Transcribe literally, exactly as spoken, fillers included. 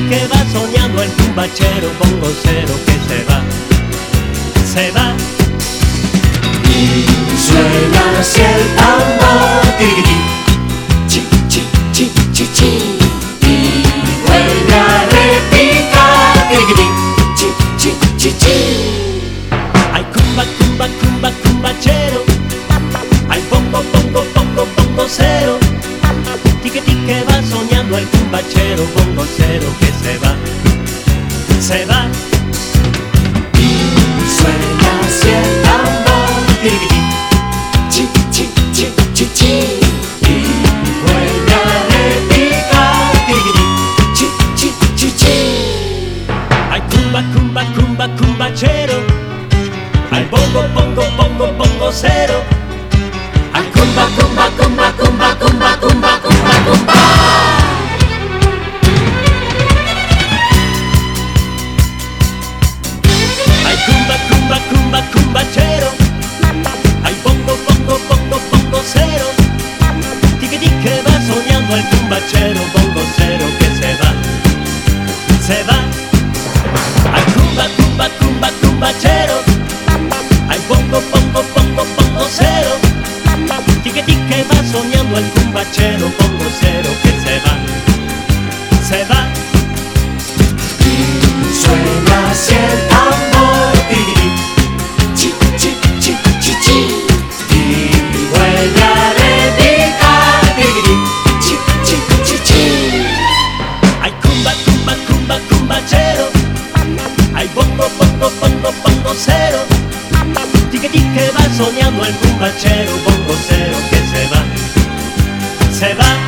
que va soñando el cumbachero bongo cero que se va, se va. Y suena así el tambor, tirirí, chi, chi, chi, chi, chi. Y vuelve a repicar, tirirí, chi, chi, chi, chi. Ay, cumba, cumba, cumba, cumbachero. Ay, bongo, bongo, bongo, bongo cero. Tique, tique va soñando el cumbachero bongo cero que se va, se va. Y suena así el tambor, tirirí, chi, chi, chi, chi, chi. Y vuelve a repicar, tirirí, chi, chi, chi, chi. Ay, cumba, cumba, cumba, cumbachero. Ay, bongo, bongo, bongo, bongo cero. Ay, cumba, cumba, cumba, cumba, cumba, cumba, cumba, cumba. Ay, cumba, cumba, cumba, cumbachero. Ay, bongo, bongo, bongo, bongo cero. Tique, tique va soñando el cumbachero bongo cero que se va, se va. Ay, cumba, cumba, cumba, cumbachero. Ay, bongo, bongo, bongo, bongo cero. Tique, tique va soñando el cumbachero bongo cero que se va, se va. Y suena así el tambor, tirirí, chi, chi, chi, chi, chi. Y vuelve a repicar, tirirí, chi, chi, chi, chi. Ay, cumba, cumba, cumba, cumbachero. Ay, bongo, bongo, bongo, bongo cero. Tique, tique va soñando el cumbachero bongo cero que se va, se va.